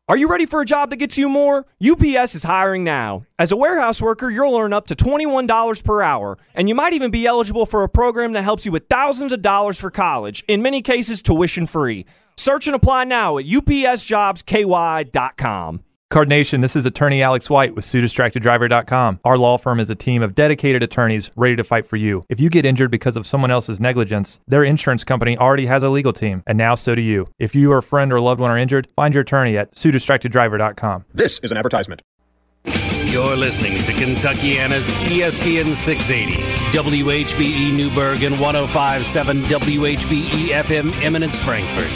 Are you ready for a job that gets you more? UPS is hiring now. As a warehouse worker, you'll earn up to $21 per hour, and you might even be eligible for a program that helps you with thousands of dollars for college, in many cases tuition free. Search and apply now at upsjobsky.com. Card Nation, this is attorney Alex White with SueDistractedDriver.com. Our law firm is a team of dedicated attorneys ready to fight for you. If you get injured because of someone else's negligence, their insurance company already has a legal team, and now so do you. If you or a friend or loved one are injured, find your attorney at SueDistractedDriver.com. This is an advertisement. You're listening to Kentuckiana's ESPN 680, WHBE Newburgh and 105.7 WHBE FM Eminence Frankfort.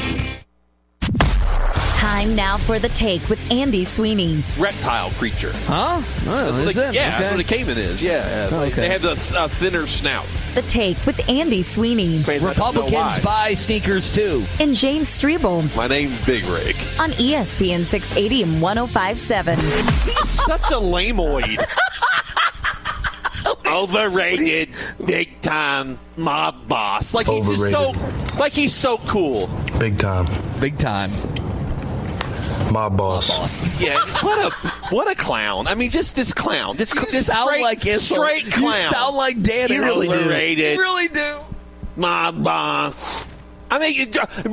Time now for The Take with Andy Sweeney. Reptile creature. Huh? Oh, That's what a caiman is. Yeah. They have the thinner snout. The Take with Andy Sweeney. Republicans buy sneakers too. And James Strebel. My name's Big Rig. On ESPN 680 and 105.7. He's such a lameoid. Overrated, big time mob boss. Like he's just he's so cool. Big time. Mob boss. Yeah, what a clown. I mean, just this clown. This straight clown. You sound like Dan. You really do. You really do. Mob boss. I mean,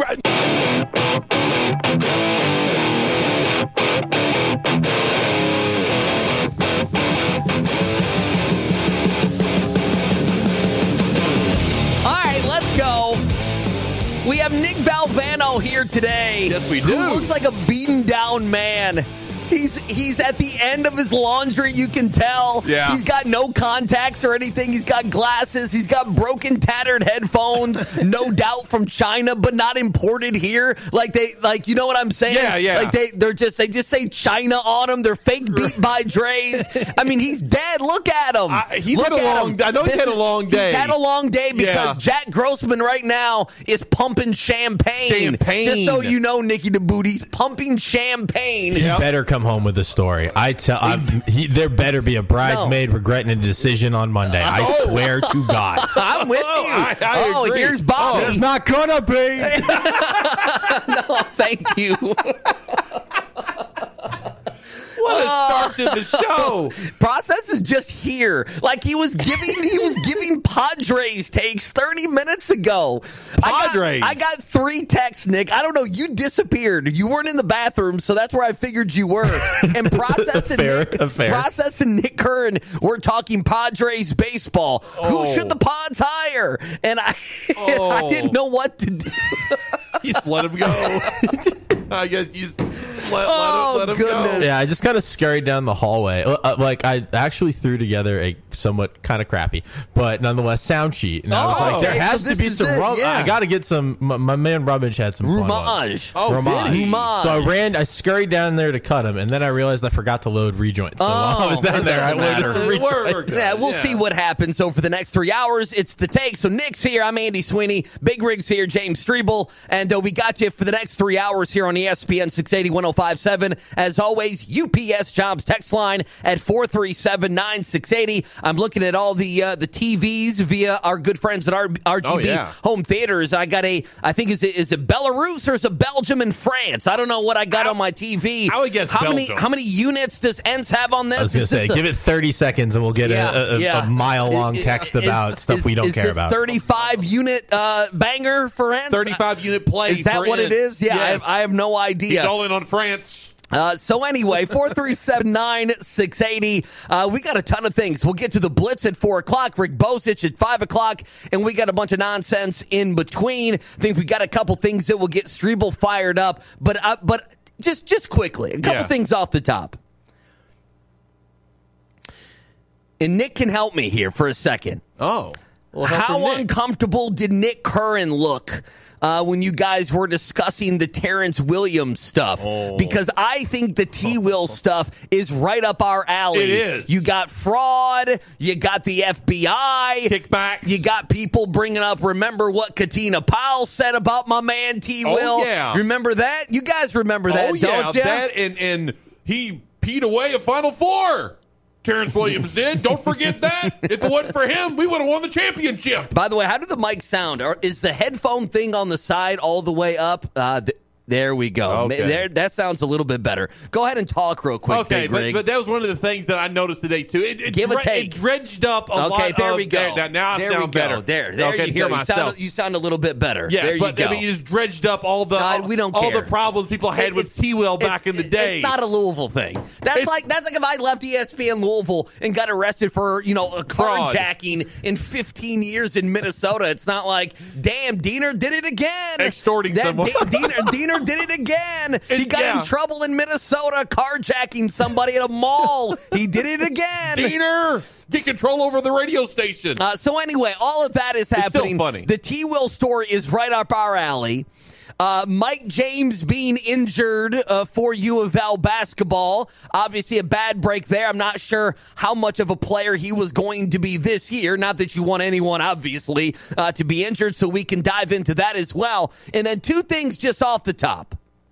all right, let's go. We have Nick Valvano here today. Yes, we do. Who looks like a beaten down man. He's at the end of his laundry, you can tell. Yeah. He's got no contacts or anything. He's got glasses. He's got broken, tattered headphones. No doubt from China, but not imported here. You know what I'm saying? Yeah. Like they just say China on them. They're fake beat by Dre's. I mean, he's dead. Look at him. He's had a long day. I know he's had a long day. He's had a long day because Jack Grossman right now is pumping champagne. Just so you know, Nicky the Boot, he's pumping champagne. He better come home with a story. There better be a bridesmaid regretting a decision on Monday. I swear to God. I'm with you. I agree. Here's Bobby. There's not gonna be. No, thank you. What a start to the show. Process is just here. Like he was giving Padres takes 30 minutes ago. Padres. I got 3 texts, Nick. I don't know. You disappeared. You weren't in the bathroom, so that's where I figured you were. And Process and Nick Curran were talking Padres baseball. Who should the Pods hire? And I didn't know what to do. You just let him go. I guess you let him go. Yeah, I just kind of scurried down the hallway. I actually threw together a somewhat kind of crappy, but nonetheless sound sheet. And I was like, there has to be some I got to get some. My man Rummage had some Rumage. Rumage. So I scurried down there to cut him, and then I realized I forgot to load rejoins. So while I was down there, I loaded some rejoins. Yeah, we'll see what happens. So for the next 3 hours, it's The Take. So Nick's here. I'm Andy Sweeney. Big Rig's here. James Strebel. And we got you for the next 3 hours here on ESPN 680 105.7. As always, UPS Jobs text line at 437-9680. I'm looking at all the TVs via our good friends at RGB Home Theaters. I got I think is it Belarus or is it Belgium and France? I don't know what I got on my TV. I would guess Belgium. How many units does ENS have on this? I was going to say, give it 30 seconds and we'll get a mile-long text about stuff we don't care about. 35-unit banger for ENS? 35-unit play. Is that what it is? Yeah, yes. I have no idea. He's all in on France. So anyway, 437-9680. We got a ton of things. We'll get to the Blitz at 4 o'clock, Rick Bosich at 5 o'clock, and we got a bunch of nonsense in between. I think we got a couple things that will get Strebel fired up, but just quickly, a couple things off the top. And Nick can help me here for a second. Oh. Well, how uncomfortable did Nick Curran look when you guys were discussing the Terrence Williams stuff? Because I think the T-Will stuff is right up our alley. It is. You got fraud. You got the FBI. Kickbacks. You got people bringing up, remember what Katina Powell said about my man T-Will? Oh, yeah. Remember that? You guys remember that, don't you? That and he peed away a Final Four. Terrence Williams did. Don't forget that. If it wasn't for him, we would have won the championship. By the way, how do the mics sound? Or is the headphone thing on the side all the way up? There we go. Okay. That sounds a little bit better. Go ahead and talk real quick. Okay, Big Rig. but that was one of the things that I noticed today too. Give a take. It dredged up a lot. Okay, there we go. Now I sound better. There okay, you hear go. myself. You sound a little bit better. Yes, there but you go. I mean, you just dredged up all the we don't all care. the problems people had with T-Will back in the day. It's not a Louisville thing. That's like if I left ESPN Louisville and got arrested for a carjacking in 15 years in Minnesota. It's not like, damn, Diener did it again. Extorting someone. Diener did it again. He got in trouble in Minnesota carjacking somebody at a mall. He did it again. Diener, get control over the radio station. So anyway, all of that is happening. Still funny. The T-Will story is right up our alley. Mike James being injured for U of L basketball. Obviously a bad break there. I'm not sure how much of a player he was going to be this year. Not that you want anyone, obviously, to be injured, so we can dive into that as well. And then two things just off the top.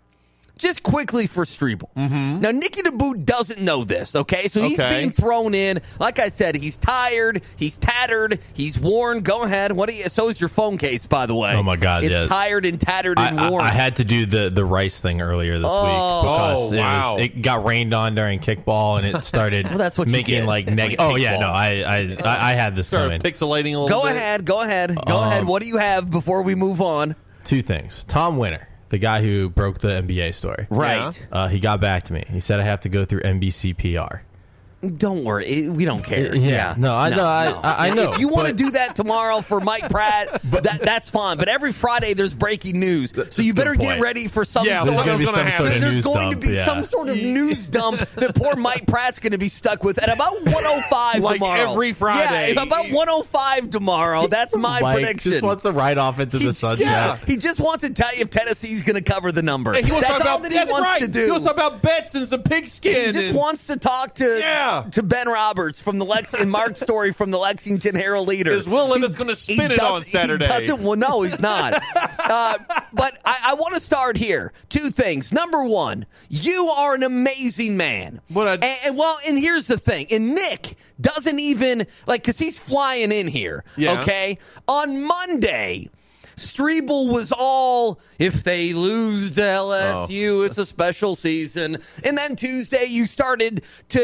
Just quickly for Strebel. Mm-hmm. Now, Nicky DeBoot doesn't know this, okay? So he's being thrown in. Like I said, he's tired, he's tattered, he's worn. Go ahead. So is your phone case, by the way. Oh, my God, it's tired and tattered and worn. I had to do the Rice thing earlier this week because it got rained on during kickball, and it started that's what making like negative. Oh, yeah, no, I had this coming. Pixelating a little bit. Go ahead. What do you have before we move on? Two things. Tom Winter, the guy who broke the NBA story. Right. He got back to me. He said I have to go through NBC PR. Don't worry. We don't care. No, I know. If you want to do that tomorrow for Mike Pratt, that's fine. But every Friday there's breaking news. So you better get ready for some there's going to be some sort of news dump. There's going to be some sort of news dump that poor Mike Pratt's going to be stuck with at about 1:05 like tomorrow. Every Friday. Yeah, about 1:05 tomorrow. That's my prediction. Just wants to ride off into the sunset. Yeah, he just wants to tell you if Tennessee's going to cover the number. He wants that's all that he wants to do. He wants to talk about bets and some pigskin. He just wants to talk to Ben Roberts from the and Mark Story from the Lexington Herald Leader. Is Will Levis going to spin it on Saturday? No, he's not. But I want to start here. Two things. Number one, you are an amazing man. And here's the thing. And Nick doesn't even, because he's flying in here, okay? On Monday, Strebel was all, if they lose to LSU, it's a special season. And then Tuesday you started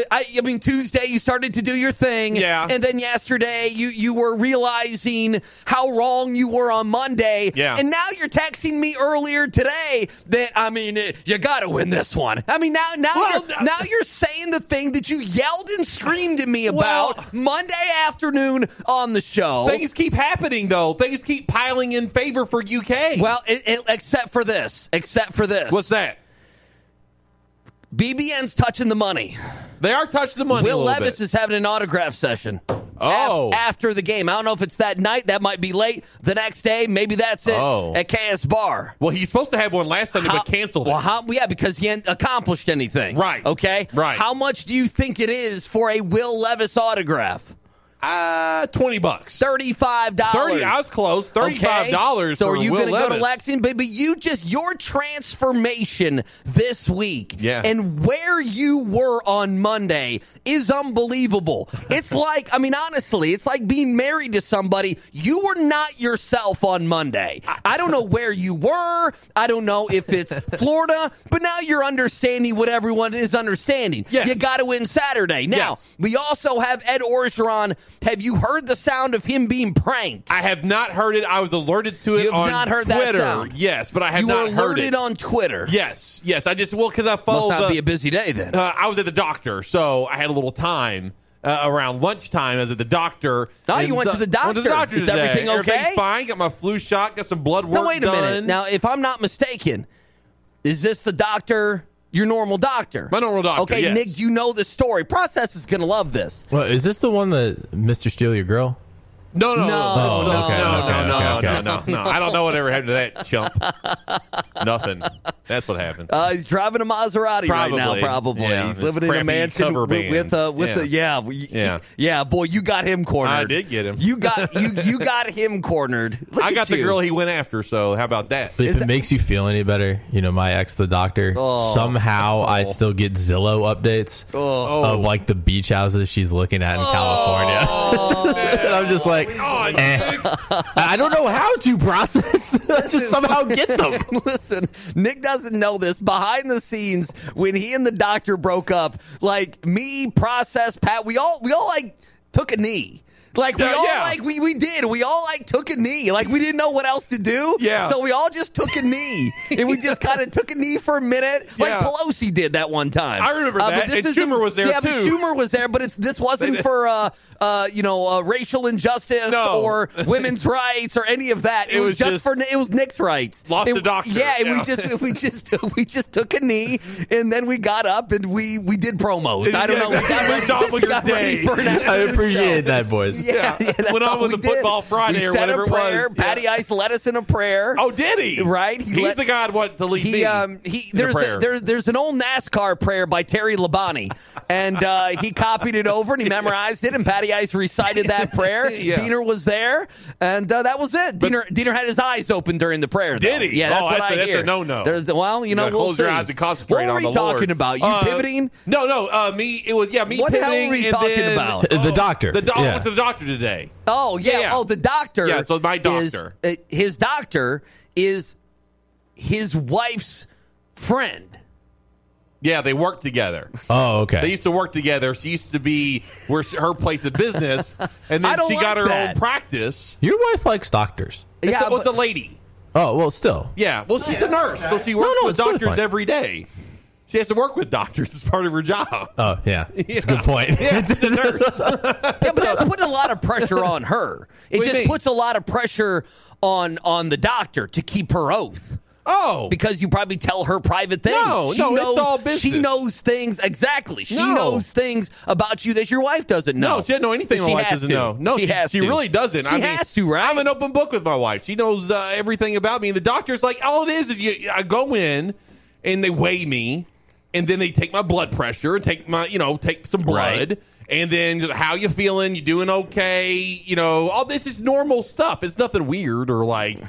to do your thing. Yeah. And then yesterday you were realizing how wrong you were on Monday. Yeah. And now you're texting me earlier today that, you got to win this one. I mean, now you're saying the thing that you yelled and screamed at me about Monday afternoon on the show. Things keep happening, though. Things keep piling in favor for UK. Well, except for this. What's that? BBN's touching the money. They are touching the money. Will Levis is having an autograph session. After the game. I don't know if it's that night. That might be late. The next day, maybe that's it at KS Bar. Well, he's supposed to have one last Sunday, but canceled it. Because he hadn't accomplished anything. Right. Okay? Right. How much do you think it is for a Will Levis autograph? $20. $35. I was close. $35. So are you going to go to Lexington? But your transformation this week and where you were on Monday is unbelievable. It's honestly, it's like being married to somebody. You were not yourself on Monday. I don't know where you were. I don't know if it's Florida, but now you're understanding what everyone is understanding. Yes. You got to win Saturday. Now, we also have Ed Orgeron. Have you heard the sound of him being pranked? I have not heard it. I was alerted to it on Twitter. You have not heard that sound? Yes, but I have not heard it. You were alerted on Twitter? Yes. I just, because I followed Must not be a busy day then. I was at the doctor, so I had a little time around lunchtime. I was at the doctor. Oh, you went to the doctor. Is everything okay? Everything's fine. Got my flu shot. Got some blood work done. No, wait a minute. Now, if I'm not mistaken, is this the doctor... Your normal doctor. My normal doctor, okay, yes. Nick, you know the story. Process is going to love this. Well, is this the one that Mr. Steal Your Girl? No. Okay. I don't know whatever happened to that chump. Nothing. That's what happened. He's driving a Maserati right now, probably. Yeah, he's living in a mansion with boy, you got him cornered. I did get him. You got him cornered. I got the girl he went after, so how about that? If it makes you feel any better, my ex, the doctor, somehow I still get Zillow updates of the beach houses she's looking at in California. I'm just like, I don't know how to process. Just somehow get them. Listen, Nick doesn't know this. Behind the scenes, when he and the doctor broke up, like me, Process, Pat, we all like took a knee. Like we all we did. We all like took a knee. Like we didn't know what else to do. Yeah. So we all just took a knee. And we just kind of took a knee for a minute. Like Pelosi did that one time. I remember that. And Schumer was there too. Yeah, but Schumer was there, but this wasn't for racial injustice or women's rights or any of that. It was just for it was Nick's rights. Lost the doctor. Yeah, and we just took a knee and then we got up and we did promos. I don't know. We got ready for I appreciate that, boys. Yeah, went on with the Football Friday or whatever it was. Patty Ice led us in a prayer. Oh, did he? Right. He's the guy I'd want to lead me. There's an old NASCAR prayer by Terry Labonte, and he copied it over and he memorized it. And Patty Ice recited that prayer. Diener was there, and that was it. Diener had his eyes open during the prayer. Though. Did he? Yeah, that's what I hear. That's a no-no. We'll close see. your eyes and concentrate on the What were we talking about? You pivoting? No. Me. It was me. What pivoting. the hell were we talking about? The doctor. I went to the doctor today. Oh, yeah. Oh, the doctor. Yeah, so my doctor. His doctor is his wife's friend. Yeah, they work together. Oh, okay. They used to work together. She used to be her place of business, and then she got her own practice. Your wife likes doctors. It was the lady. Oh, well, still. Yeah, well, she's a nurse, so she works with doctors every day. She has to work with doctors as part of her job. Oh, yeah. That's a good point. Yeah, she's a nurse. But that's putting a lot of pressure on her. It just puts a lot of pressure on the doctor to keep her oath. Oh. Because you probably tell her private things. No, it's all business. She knows things. Exactly. She knows things about you that your wife doesn't know. No, she doesn't know anything my wife doesn't know. No, she really doesn't. She has to, right? I'm an open book with my wife. She knows everything about me. And the doctor's like, all it is I go in and they weigh me. And then they take my blood pressure and take some blood. Right. And then how you feeling? You doing okay? All this is normal stuff. It's nothing weird or nothing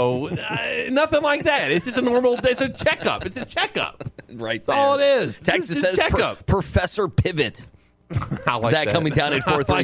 like that. It's just it's a checkup. It's a checkup. Right. That's all it is. Texas says checkup. Professor Pivot. I like that. Coming down at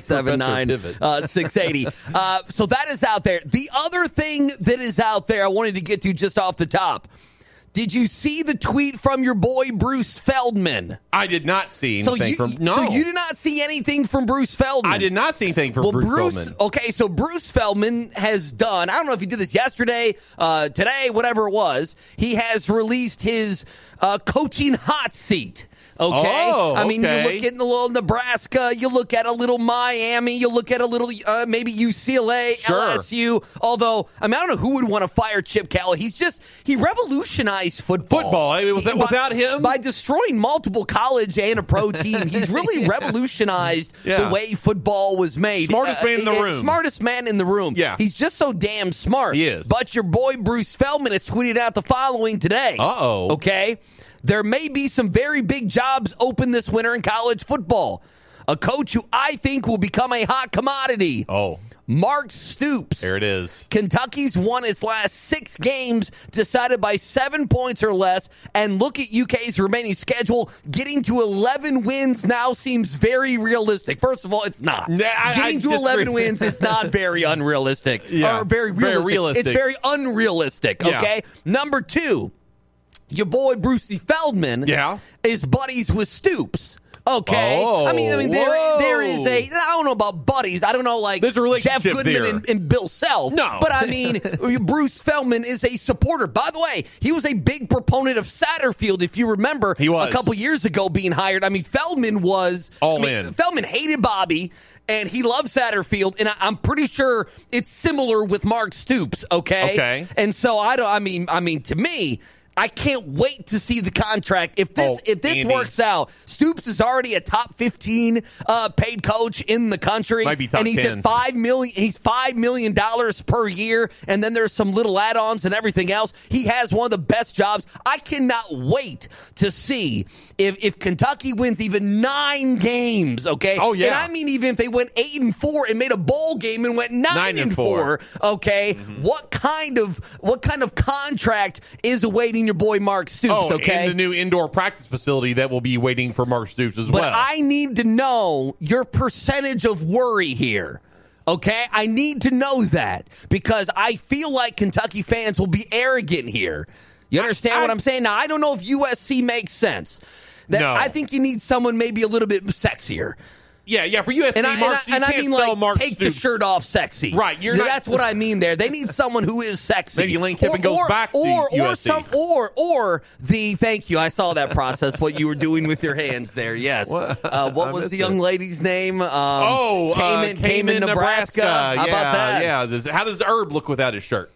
437-9-680. So that is out there. The other thing that is out there I wanted to get to just off the top. Did you see the tweet from your boy Bruce Feldman? I did not see anything So you did not see anything from Bruce Feldman? I did not see anything from Bruce Feldman. Okay, so Bruce Feldman has done, I don't know if he did this yesterday, today, whatever it was, he has released his coaching hot seat. Okay? Oh, you look at a little Nebraska, you look at a little Miami, you look at a little maybe UCLA, LSU. Although, I don't know who would want to fire Chip Kelly. He revolutionized football. Without him? By destroying multiple college and a pro team, he's really revolutionized the way football was made. Smartest man in the room. Smartest man in the room. Yeah. He's just so damn smart. He is. But your boy Bruce Feldman has tweeted out the following today. Uh-oh. Okay? There may be some very big jobs open this winter in college football. A coach who I think will become a hot commodity. Oh. Mark Stoops. There it is. Kentucky's won its last 6 games, decided by 7 points or less, and look at UK's remaining schedule. Getting to 11 wins now seems very realistic. First of all, it's not. Getting to 11 wins is not very unrealistic. Or very realistic. It's very unrealistic, okay? Yeah. Number 2, your boy Brucey Feldman is buddies with Stoops. Okay, oh, there is I don't know about buddies. I don't know there's a relationship Jeff Goodman and Bill Self. No, but Bruce Feldman is a supporter. By the way, he was a big proponent of Satterfield. If you remember, he was a couple years ago being hired. Feldman was all in. Feldman hated Bobby. And he loves Satterfield, and I'm pretty sure it's similar with Mark Stoops. Okay. And so to me, I can't wait to see the contract. If this works out, Stoops is already a top 15 paid coach in the country. Might be top 10. He's at $5 million. He's $5 million per year, and then there's some little add-ons and everything else. He has one of the best jobs. I cannot wait to see if Kentucky wins even 9 games. Okay. Oh yeah. And even if they went 8-4 and made a bowl game and went 9-4. Okay. Mm-hmm. What kind of contract is awaiting your boy Mark Stoops, okay? And the new indoor practice facility that will be waiting for Mark Stoops as well. But I need to know your percentage of worry here. Okay, I need to know that because I feel like Kentucky fans will be arrogant here. You understand what I'm saying? Now, I don't know if USC makes sense. No. I think you need someone maybe a little bit sexier. Yeah, for USC, Mark take Stoops. the shirt off sexy. Right. That's what I mean there. They need someone who is sexy. Maybe Lane Kiffin goes back to USC. Thank you. I saw that process, what you were doing with your hands there. Yes. What was the young lady's name? Cayman, Nebraska. How about that? Yeah. How does Herb look without his shirt?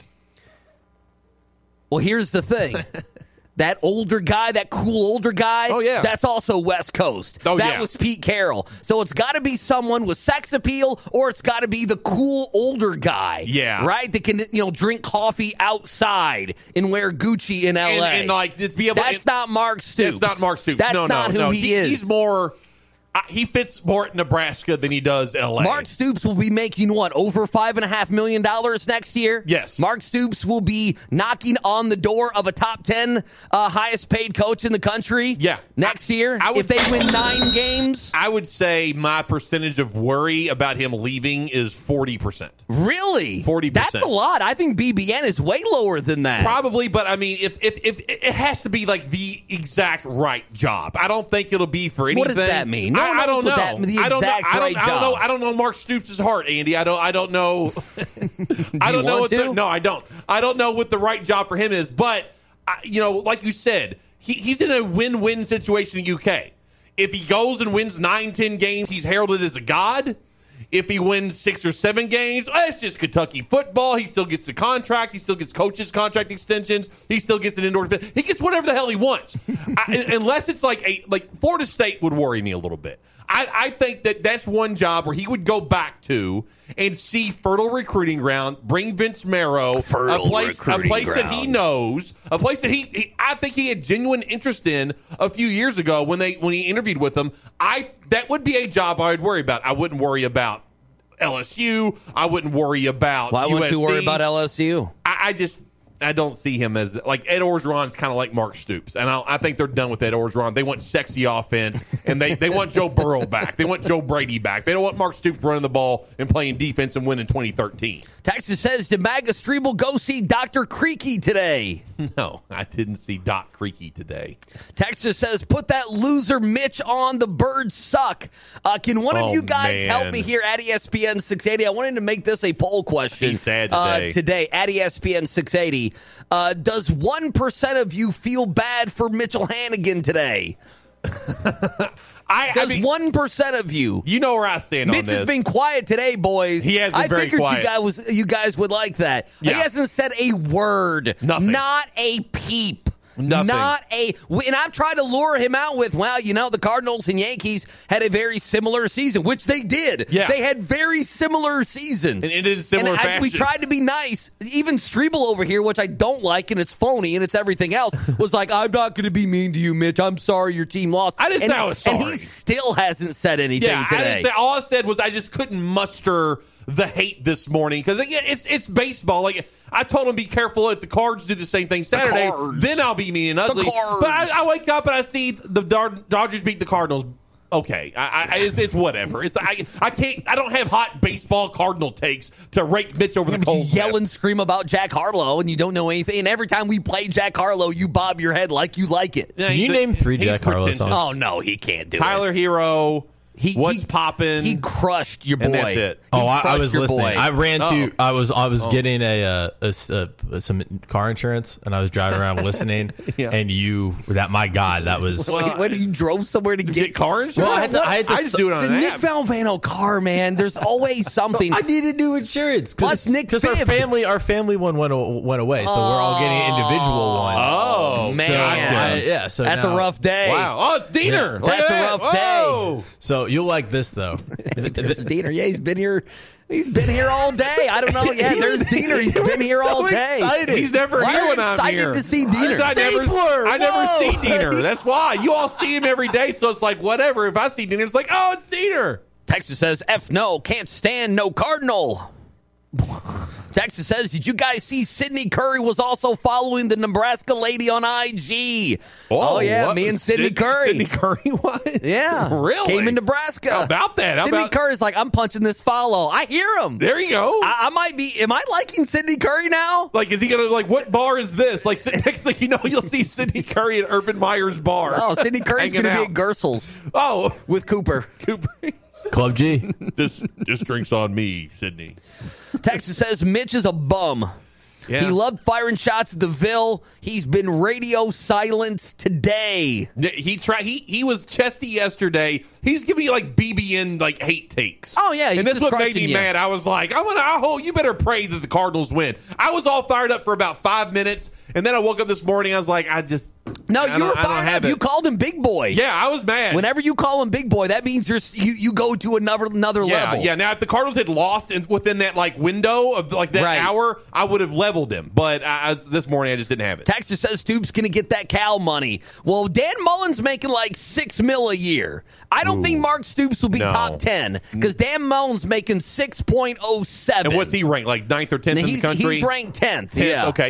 Well, here's the thing. That older guy, that cool older guy, that's also West Coast. That was Pete Carroll. So it's got to be someone with sex appeal, or it's got to be the cool older guy. Yeah. Right? That can, drink coffee outside and wear Gucci in L.A. And be able That's not Mark Stoops. That's not Mark Stoops. That's not who he is. He's more... he fits more at Nebraska than he does L.A. Mark Stoops will be making over $5.5 million next year. Yes. Mark Stoops will be knocking on the door of a top 10 highest paid coach in the country. Yeah. Next year, if they win 9 games. I would say my percentage of worry about him leaving is 40%. Really? 40%. That's a lot. I think BBN is way lower than that. Probably, but I mean, if it has to be like the exact right job. I don't think it'll be for anything. What does that mean? I don't know. I don't know Mark Stoops' heart, Andy. I don't know. I don't know. I don't. I don't know what the right job for him is. But like you said, he's in a win-win situation in the UK. If he goes and wins 9-10 games, he's heralded as a god. If he wins 6 or 7 games, it's just Kentucky football. He still gets the contract. He still gets coaches' contract extensions. He still gets an indoor. He gets whatever the hell he wants, unless it's like Florida State would worry me a little bit. I think that's one job where he would go back to and see fertile recruiting ground, bring Vince Marrow, a place that he knows, a place that I think he had genuine interest in a few years ago when he interviewed with them. That would be a job I would worry about. I wouldn't worry about LSU. I wouldn't worry about Why USC. wouldn't you worry about LSU? I don't see him as like Ed Orgeron's kind of like Mark Stoops, and I think they're done with Ed Orgeron. They want sexy offense, and they want Joe Burrow back. They want Joe Brady back. They don't want Mark Stoops running the ball and playing defense and winning 2013. Texas says, did Maga Strebel go see Dr. Creaky today? No, I didn't see Doc Creaky today. Texas says, put that loser Mitch on. The Birds suck. Can one of you guys help me here at ESPN 680? I wanted to make this a poll question. He's sad today. Today at ESPN 680. Does 1% of you feel bad for Mitchell Hannigan today? Does 1% of you? You know where I stand on this. Mitch has been quiet today, boys. He has been very quiet. I figured you guys would like that. Yeah. He hasn't said a word. Nothing. Not a peep. Nothing. And I've tried to lure him out with, the Cardinals and Yankees had a very similar season, which they did. Yeah. They had very similar seasons. And ended in similar fashion. We tried to be nice. Even Strebel over here, which I don't like, and it's phony, and it's everything else, was like, I'm not going to be mean to you, Mitch. I'm sorry your team lost. I didn't say I was sorry. And he still hasn't said anything today. All I said was I just couldn't muster the hate this morning because it's baseball. Like I told him, be careful if the Cards do the same thing Saturday. Then I'll be mean and ugly. But I wake up and I see the Dodgers beat the Cardinals. Okay, it's whatever. I can't. I don't have hot baseball Cardinal takes to rake Mitch over the coals. You yell and scream about Jack Harlow, and you don't know anything. And every time we play Jack Harlow, you bob your head like you like it. Can you name 3 Jack Harlow songs? Oh no, he can't do Tyler it. Hero. What's poppin'? He crushed your boy. And that's it. I was listening. Boy. I ran to. I was getting some car insurance, and I was driving around listening. Yeah. And my God, that was. When you drove somewhere to get car insurance? Well, I had to just do it on the an Nick app. Valvano car, man. There's always something. I needed new insurance Plus Nick because our family one went away, so we're all getting individual ones. Oh man, So that's now, a rough day. Wow. Oh, it's Diener. Yeah, that's a rough day. So you'll like this though. There's Diener. Yeah, he's been here. He's been here all day. I don't know. Yeah, there's Diener. He's been here all day. Excited. He's never Why here are when you I'm excited here. to see Diener? I never see Diener. That's why. You all see him every day, so it's like, whatever. If I see Diener, it's like, oh, it's Diener. Texas says, F no, can't stand no Cardinal. Texas says, did you guys see Sydney Curry was also following the Nebraska lady on IG? Oh yeah, me and Sydney Curry. Sydney Curry what? Yeah. Really? Came in Nebraska. How about that? Sydney Curry's like, I'm punching this follow. I hear him. There you go. I might be, am I liking Sydney Curry now? Like, is he going to, like, what bar is this? Like, next thing you know, you'll see Sydney Curry at Urban Meyer's bar. Oh, Sydney Curry's going to be at Gersel's. Oh. With Cooper. Club G. This drink's on me, Sydney. Texas says Mitch is a bum. Yeah. He loved firing shots at the Ville. He's been radio silenced today. He was chesty yesterday. He's giving you like BBN like hate takes. Oh yeah, and that's what made me mad. I was like, you better pray that the Cardinals win. I was all fired up for about 5 minutes, and then I woke up this morning. I was like, you were fired up. You called him big boy. Yeah, I was mad. Whenever you call him big boy, that means you go to another level. Yeah. Now, if the Cardinals had lost within that like window of like that hour, I would have leveled him. But this morning, I just didn't have it. Texas says Stoops going to get that Cal money. Well, Dan Mullen's making like $6 million a year. I don't think Mark Stoops will be top 10 because Dan Mullen's making 6.07. And what's he ranked? Like 9th or 10th in the country? He's ranked 10th. Yeah. Okay.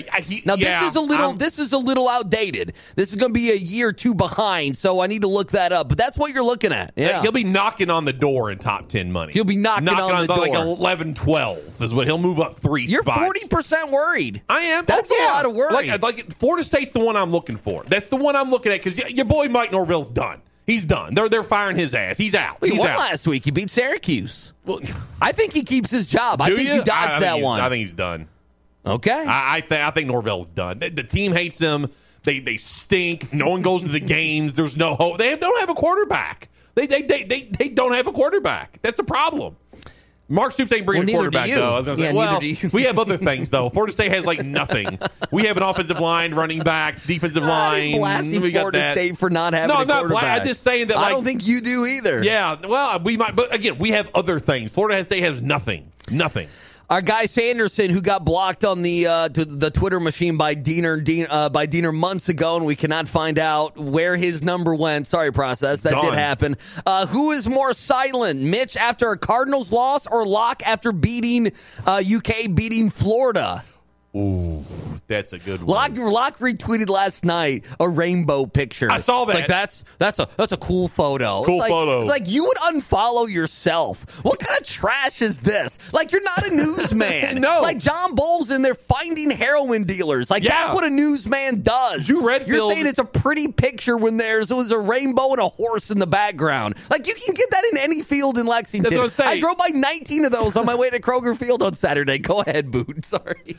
This is a little outdated. This is going to be a year or two behind, so I need to look that up. But that's what you're looking at. Yeah. He'll be knocking on the door in top 10 money. He'll be knocking on the door. Like 11, 12 is what he'll move up 3 You're spots. You're 40% worried. I am. That's a lot of worry. Like Florida State's the one I'm looking for. That's the one I'm looking at because your boy Mike Norvell's done. He's done. They're firing his ass. He's out. He won last week. He beat Syracuse. Well, I think he keeps his job. I think he dodged that one. I think he's done. Okay. I think Norvell's done. The team hates him. They stink. No one goes to the games. There's no hope. They don't have a quarterback. They don't have a quarterback. That's a problem. Mark Stoops ain't bringing a quarterback, though. I was gonna say, we have other things, though. Florida State has, like, nothing. We have an offensive line, running backs, defensive line. Blasting we got Florida that. State for not having a quarterback. No, I'm just saying that, like, I don't think you do either. Yeah, well, we might. But, again, we have other things. Florida State has nothing. Nothing. Our guy Sanderson, who got blocked on the Twitter machine by Diener months ago, and we cannot find out where his number went. Sorry, process. That did happen. Who is more silent, Mitch after a Cardinals loss or Locke after beating UK beating Florida? Ooh, that's a good one. Locke retweeted last night a rainbow picture. I saw that. It's like that's a cool photo. Photo. It's like you would unfollow yourself. What kind of trash is this? Like you're not a newsman. No. Like John Bowles in there finding heroin dealers. Like that's what a newsman does. You're saying it's a pretty picture when there's a rainbow and a horse in the background. Like you can get that in any field in Lexington. That's what I'm saying. I drove by 19 of those on my way to Kroger Field on Saturday. Go ahead, Boot. Sorry.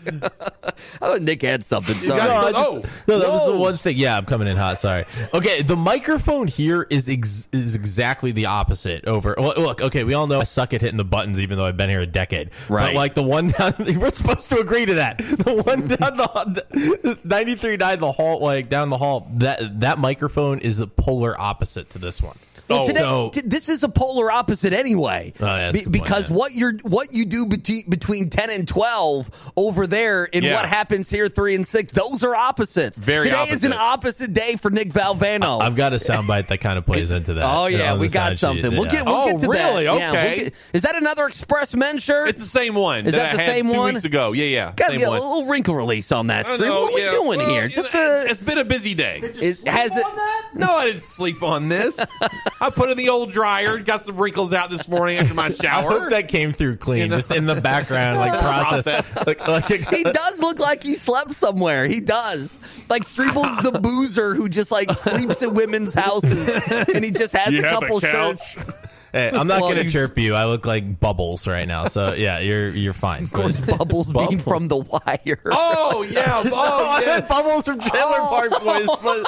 I thought Nick had something. Sorry. No, that was the one thing. Yeah, I'm coming in hot. Sorry. Okay, the microphone here is exactly the opposite. Look, okay, we all know I suck at hitting the buttons, even though I've been here a decade. Right. But like the one down, we're supposed to agree to that. The one down the 93.9 the hall, like down the hall. That microphone is the polar opposite to this one. Well, today, this is a polar opposite anyway. Oh, yeah, because what you do between 10 and 12 over there and what happens here 3 and 6, those are opposites. Today is an opposite day for Nick Valvano. I've got a soundbite that kind of plays into that. Oh yeah, we got something. We'll get to that. Really? Okay. Yeah, is that another Express Men shirt? It's the same one. Is that the same one? 2 weeks ago. Yeah. Got to get a little wrinkle release on that stream. What are we doing here? It's been a busy day. Has it? No, I didn't sleep on this. I put it in the old dryer. Got some wrinkles out this morning after my shower. I hope that came through clean, just in the background, like process. He does look like he slept somewhere. He does. Like Streeble's the boozer who just like sleeps in women's houses, and he just has a couple shirts. Hey, I'm not going to chirp you. I look like Bubbles right now. So, yeah, you're fine. Of course, Bubbles being from The Wire. Oh, yeah. Oh, yeah. Bubbles from Trailer Park Boys.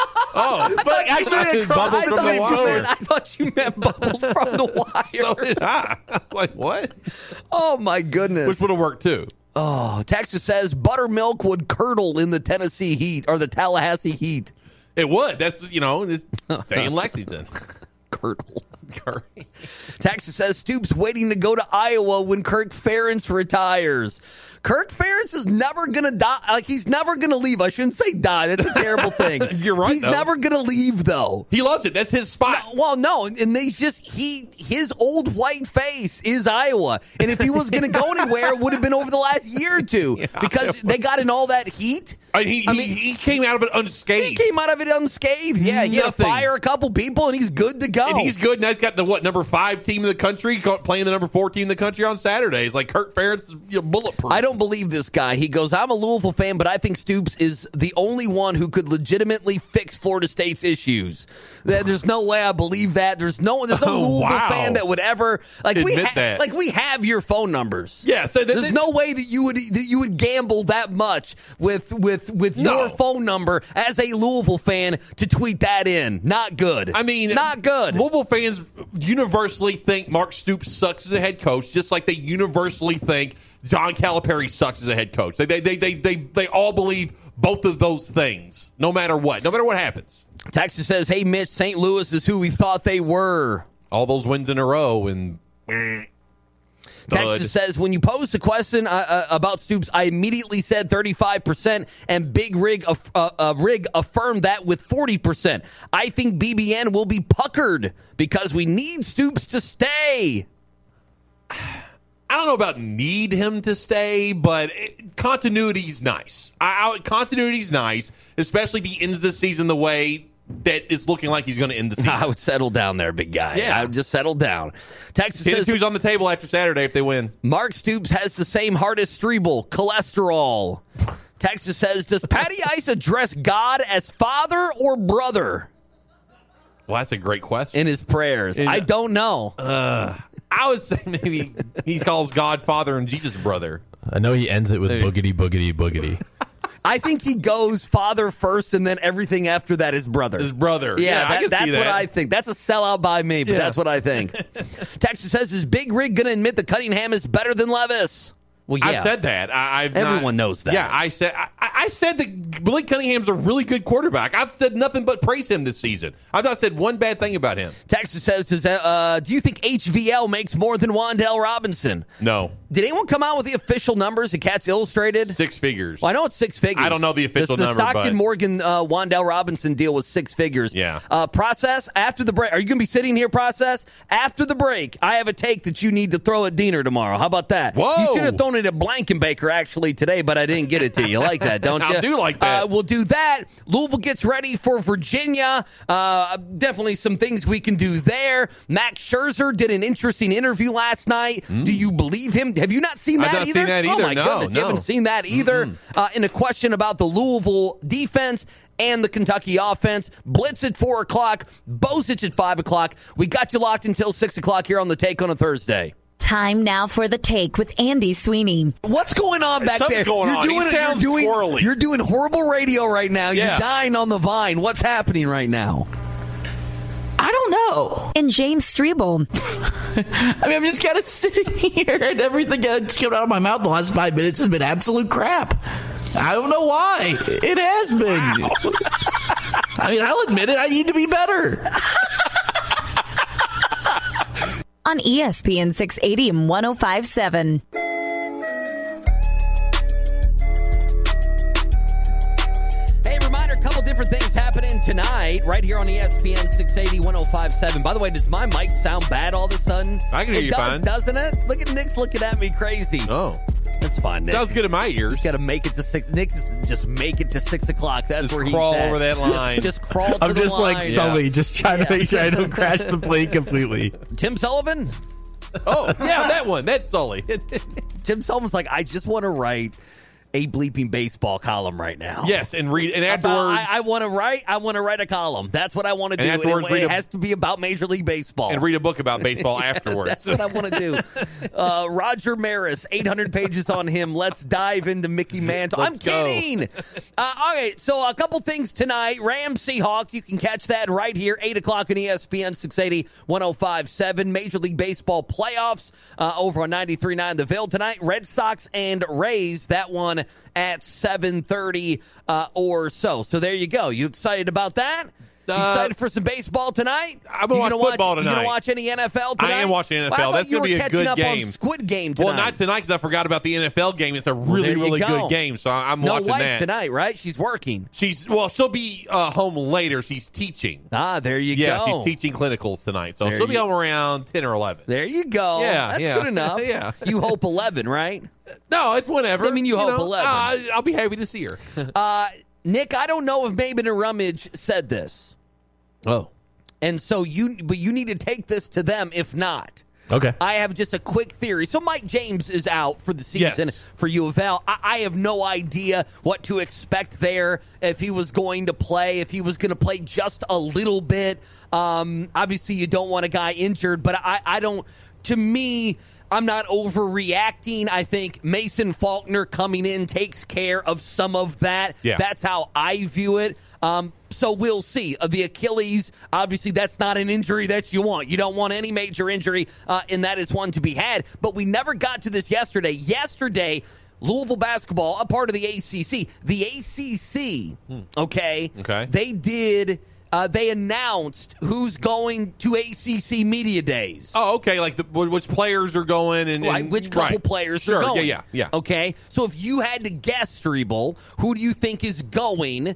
But actually, Bubbles from The Wire. I thought you meant Bubbles from The Wire. So did I. I was like, what? Oh, my goodness. Which would have worked, too. Oh, Texas says buttermilk would curdle in the Tennessee heat or the Tallahassee heat. It would. That's, stay in Lexington. Curdle. Curry. Texas says Stoops waiting to go to Iowa when Kirk Ferentz retires. Kirk Ferentz is never going to die. Like, he's never going to leave. I shouldn't say die. That's a terrible thing. You're right, He's though. never going to leave, though. He loves it. That's his spot. No, and his old white face is Iowa. And if he was going to go anywhere, it would have been over the last year or two because they got in all that heat. He came out of it unscathed. He came out of it unscathed. Yeah, he had to fire a couple people, and he's good to go. And he's good. Now he's got the number 5 team in the country playing the number 4 team in the country on Saturdays. Like Kirk Ferentz is bulletproof. I don't believe this guy. He goes, I'm a Louisville fan, but I think Stoops is the only one who could legitimately fix Florida State's issues. There's no way I believe that. There's no Louisville fan that would ever admit that. Like, we have your phone numbers. Yeah, so there's no way that you would gamble that much with your phone number as a Louisville fan to tweet that in. Not good. I mean, not good. Louisville fans universally think Mark Stoops sucks as a head coach, just like they universally think John Calipari sucks as a head coach. They all believe both of those things, no matter what happens. Texas says, hey, Mitch, St. Louis is who we thought they were. All those wins in a row and Texas says, when you posed the question about Stoops, I immediately said 35%, and Big Rig affirmed that with 40%. I think BBN will be puckered because we need Stoops to stay. I don't know about need him to stay, but continuity's nice. Continuity's nice, especially if he ends the season the way that is looking like he's going to end the season. I would settle down there, big guy. Yeah. I would just settle down. Texas says, who's on the table after Saturday if they win. Mark Stoops has the same heart as Strebel, cholesterol. Texas says, does Patty Ice address God as father or brother? Well, that's a great question. In his prayers. I don't know. I would say maybe he calls God father and Jesus brother. I know he ends it with boogity, boogity, boogity. I think he goes father first, and then everything after that is brother. His brother. Yeah, that's what I think. That's a sellout by me, but that's what I think. Texas says, is Big Rig going to admit that Cunningham is better than Levis? Well, yeah. I've said that. Everyone knows that. Yeah, I said that Blake Cunningham's a really good quarterback. I've said nothing but praise him this season. I've not said one bad thing about him. Texas says, do you think HVL makes more than Wan'Dale Robinson? No. Did anyone come out with the official numbers at Cats Illustrated? 6 figures. Well, I know it's 6 figures. I don't know the official number. The Stockton Morgan Wan'Dale Robinson deal was 6 figures. Yeah. Process, after the break. Are you going to be sitting here, Process? After the break, I have a take that you need to throw at Diener tomorrow. How about that? Whoa. You should have thrown it at Blankenbaker actually today, but I didn't get it to you. You like that, don't you? I do like that. We'll do that. Louisville gets ready for Virginia. Definitely some things we can do there. Max Scherzer did an interesting interview last night. Do you believe him? Have you not seen that I've not either? seen that either. Oh, my goodness. You haven't seen that either. In a question about the Louisville defense and the Kentucky offense. Blitz at 4 o'clock. Bozich at 5 o'clock. We got you locked until 6 o'clock here on The Take on a Thursday. Time now for The Take with Andy Sweeney. What's going on back Something's there? going on. He sounds squirrely. You're doing horrible radio right now. Yeah. You're dying on the vine. What's happening right now? I don't know. And James Strebel. I mean, I'm just kind of sitting here and everything that's coming out of my mouth the last 5 minutes has been absolute crap. I don't know why. It has been. Wow. I mean, I'll admit it. I need to be better. On ESPN 680 and 105.7. Hey, reminder, a couple different things happening tonight right here on ESPN 680 105.7. By the way, does my mic sound bad all of a sudden? I can hear you fine. Doesn't it? Look at Nick's looking at me crazy. Oh. That's fine, Nick. Sounds good in my ears. Got to make it to 6. Nick, just make it to 6 o'clock. That's just where he's crawl at. over that line. Just crawl to I'm the just line. like Sully, just trying to make sure I don't crash the plane completely. Tim Sullivan? Oh, yeah, that one. That's Sully. Tim Sullivan's like, I just want to write a bleeping baseball column right now. Yes, and read, and afterwards, I want to write a column. That's what I want to do. And afterwards, it has to be about Major League Baseball. and read a book about baseball afterwards. That's what I want to do. Roger Maris, 800 pages on him. Let's dive into Mickey Mantle. I'm kidding. All right, so a couple things tonight. Rams, Seahawks. You can catch that right here, 8 o'clock on ESPN 680 105.7. Major League Baseball playoffs over on 93.9 The Ville tonight. Red Sox and Rays. That one at 7:30 or so. So there you go. You excited about that? You excited for some baseball tonight? I'm going to watch football tonight. You going to watch any NFL tonight? I am watching NFL. Well, That's going to be a good game. On Squid Game tonight. Well, not tonight because I forgot about the NFL game. It's a really, really good game, so I'm watching wife that. tonight, right? She's working. She'll be home later. She's teaching. There you go. Yeah, she's teaching clinicals tonight, so she'll be home around 10 or 11. There you go. Yeah, That's good enough. Yeah. You hope 11, right? No, it's whenever. I mean, you hope 11. I'll be happy to see her. Nick, I don't know if Maben and Rummage said this. Oh. And so you need to take this to them if not. Okay. I have just a quick theory. So Mike James is out for the season for U of L. I have no idea what to expect there, if he was going to play, if he was going to play just a little bit. Obviously, you don't want a guy injured, but I don't, to me, I'm not overreacting. I think Mason Faulkner coming in takes care of some of that. Yeah. That's how I view it. So we'll see. The Achilles, obviously, that's not an injury that you want. You don't want any major injury, and that is one to be had. But we never got to this yesterday. Yesterday, Louisville basketball, a part of the ACC. The ACC, okay. They did. They announced who's going to ACC Media Days. Oh, okay. Like which players are going and which couple players are going. Yeah. Okay. So if you had to guess, Streeble, who do you think is going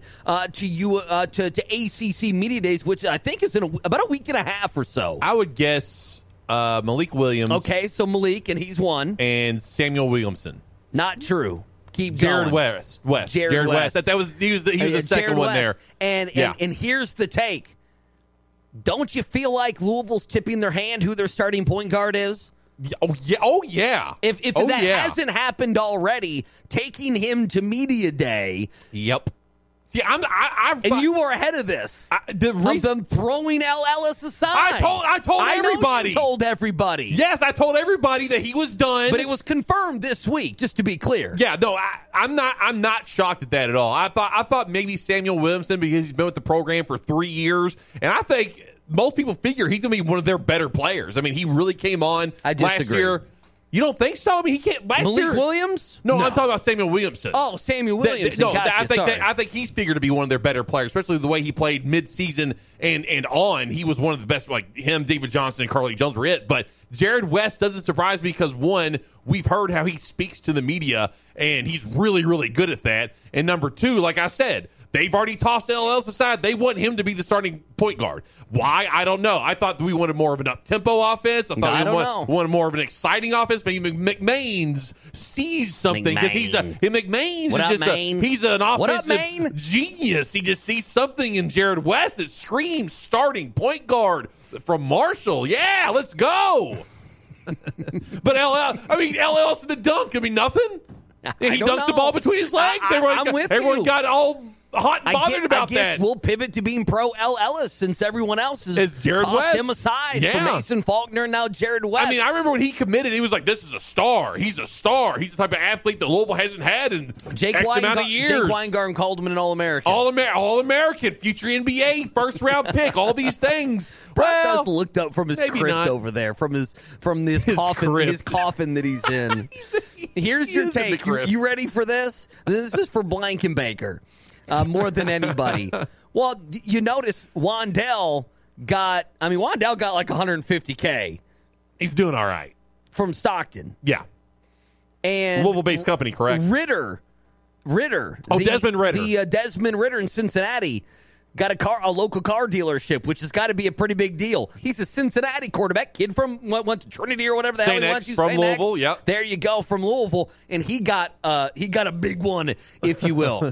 to ACC Media Days, which I think is in about a week and a half or so? I would guess Malik Williams. Okay, so Malik, and he's one. And Samuel Williamson. Not true. Keep Jared going. West. Jared West. That was he was the second one there. And here's the take. Don't you feel like Louisville's tipping their hand who their starting point guard is? Oh yeah. If that hasn't happened already, taking him to media day. Yep. See, and you were ahead of this. Of them throwing L. Ellis aside. I told everybody. You told everybody. Yes, I told everybody that he was done. But it was confirmed this week, just to be clear. Yeah, no, I'm not shocked at that at all. I thought maybe Samuel Williamson, because he's been with the program for 3 years, and I think most people figure he's going to be one of their better players. I mean, he really came on last year. You don't think so? I mean, he can't. Malik Williams? No, I'm talking about Samuel Williamson. Oh, Samuel Williamson. I think he's figured to be one of their better players, especially the way he played mid-season and on. He was one of the best. Like him, David Johnson, and Carly Jones were it. But Jared West doesn't surprise me because, one, we've heard how he speaks to the media, and he's really, really good at that. And number two, like I said, they've already tossed LLs aside. They want him to be the starting point guard. Why? I don't know. I thought we wanted more of an up-tempo offense. I thought we wanted more of an exciting offense. Maybe McMains sees something because he's an offensive genius. He just sees something in Jared West that screams starting point guard from Marshall. Yeah, let's go. But LL's in the dunk. I mean, nothing. And he dunks the ball between his legs. Everyone got all hot and bothered about that. I guess we'll pivot to being pro L. Ellis since everyone else has Jared tossed West. him aside for Mason Faulkner and now Jared West. I mean, I remember when he committed, he was like, this is a star. He's a star. He's the type of athlete that Louisville hasn't had in X amount of years. Jake Weingarten called him an All-American. All-American, future NBA, first-round pick, all these things. Well, just looked up from his crypt over there, from his coffin that he's in. Here's your take. You ready for this? This is for Blankenbaker. More than anybody. Well, you notice Wandell got like $150K. He's doing all right. From Stockton. Yeah. And Louisville-based company, correct? Ritter. Desmond Ritter. The Desmond Ritter in Cincinnati got a local car dealership, which has got to be a pretty big deal. He's a Cincinnati quarterback, kid from went to Trinity or whatever the hell he went to. From Louisville, yep. There you go, from Louisville, and he got a big one, if you will.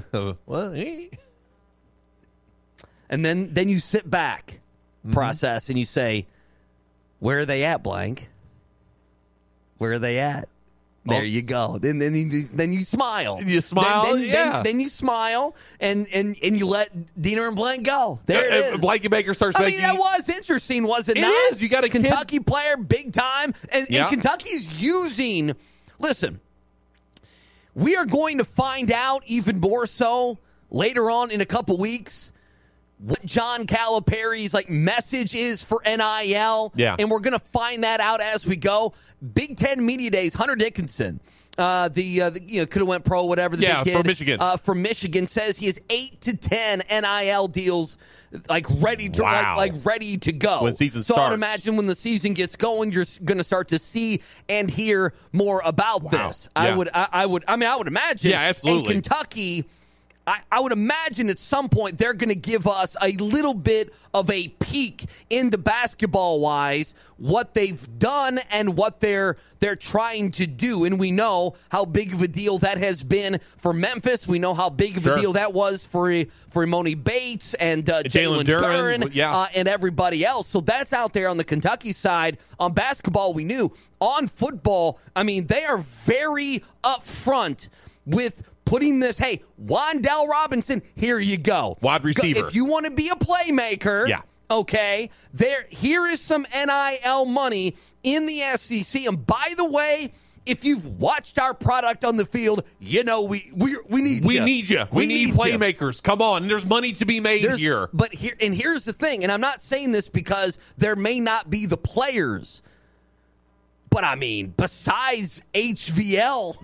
And then you sit back, process, and you say, "Where are they at, blank? Where are they at?" There you go. Then you smile. You smile, Then you smile, and you let Diener and Blank go. There it is. Blankenbaker starts making... that was interesting, was it not? It is. You got a Kentucky player, big time. And Kentucky's using... Listen, we are going to find out even more so later on in a couple weeks what John Calipari's message is for NIL. Yeah. And we're going to find that out as we go. Big Ten Media Days, Hunter Dickinson could have went pro, whatever. The big kid, from Michigan. From Michigan, says he has 8 to 10 NIL deals ready to ready to go. When season so starts. I'd imagine when the season gets going, you're going to start to see and hear more about this. Yeah. I would imagine. Yeah, absolutely. In Kentucky, I would imagine at some point they're going to give us a little bit of a peek into basketball-wise what they've done and what they're trying to do. And we know how big of a deal that has been for Memphis. We know how big of a deal that was for Imoni Bates and Jalen Duren and everybody else. So that's out there on the Kentucky side. On basketball, we knew. On football, I mean, they are very upfront with putting this, hey, Wan'Dale Robinson, here you go. Wide receiver. If you want to be a playmaker, okay, here is some NIL money in the SEC. And by the way, if you've watched our product on the field, you know we need you. We need you. We need playmakers. Come on. There's money to be made here. But here's the thing, and I'm not saying this because there may not be the players. But, I mean, besides HVL,